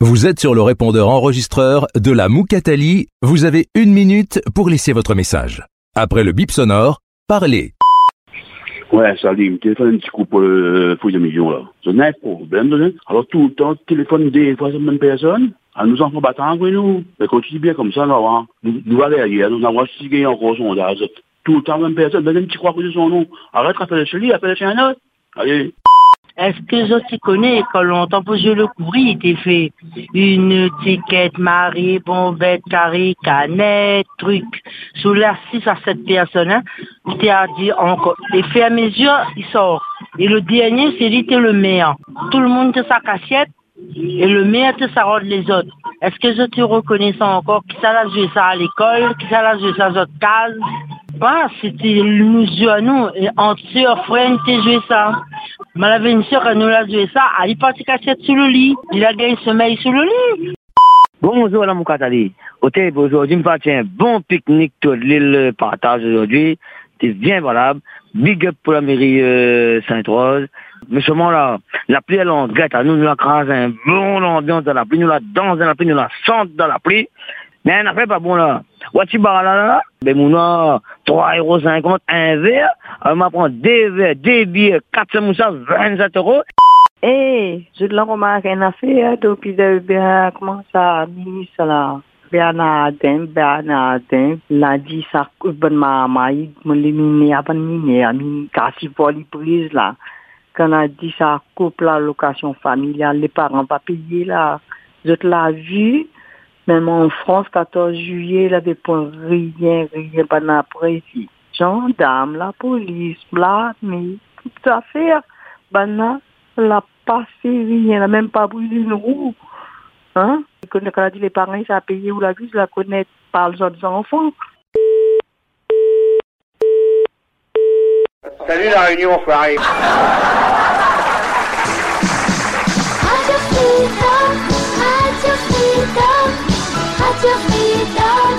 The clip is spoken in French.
Vous êtes sur le répondeur enregistreur de la Moukatali. Vous avez 1 minute pour laisser votre message. Après le bip sonore, parlez. Ouais, salut, téléphone un petit coup pour le fouille de millions là. Je n'ai pas de problème. Alors tout le temps, téléphone des fois, même personne. À nous enfants battants, nous. Mais quand tu dis bien comme ça, nous allons aller, nous avons signé encore son sondage. Tout le temps, même personne. Mais même tu crois que c'est son nom. Arrête, appelle chez lui, appelle chez un autre. Allez. Est-ce que je t'y connais, quand longtemps pour jouer le courrier, il t'est fait une étiquette, Marie, bombette, carré, canette, truc. Sous la 6 à 7 personnes, hein, il t'a dit encore. Et fait à mesure, il sort. Et le dernier, c'est lui, t'es le meilleur. Tout le monde te sa cassette, et le meilleur te sa rôde les autres. Est-ce que je te reconnais ça encore? Qui ça l'a joué ça à l'école? Qui ça l'a joué ça à notre case? Ah, c'était nous jouer à nous, et entre sœurs, frères, t'es joué ça. Mais elle avait une sœur, elle nous l'a joué ça, elle est partie cassette sous le lit. Il a gagné sommeil sous le lit. Bonjour la Moukatali. Aujourd'hui, me fait un bon pique-nique sur l'île Partage aujourd'hui. C'est bien valable. Big up pour la mairie Sainte-Rose. Mais seulement là, la pluie elle en guette à nous, nous la crase un bon ambiance dans la pluie, nous la danse dans la pluie, nous la chante dans la pluie. Mais on n'a fait pas bon là. Wati barala, ben mouna 3,50 €, un verre. On m'apprend 2 verres, 2 billets, 4 moussas, 27 €. Eh, je l'ai remarqué une affaire depuis comment ça, ministre là. Bernardin, l'a dit ça, bonne maman, mon limité, à bonne mine, à mine, casse pour les prises là. Quand on a dit ça, coupe la location familiale, les parents pas payés là. Je l'ai vu. Même en France, 14 juillet, il avait pas rien, pas d'après ici. Gendarme, la police, mais toute affaire, elle n'a pas fait rien, elle n'a même pas brûlé une roue. Hein? Quand elle a dit les parents, ça a payé ou la vie, je la connais par les autres enfants. Salut la réunion, Fleury. Radio Freedom, Radio Freedom.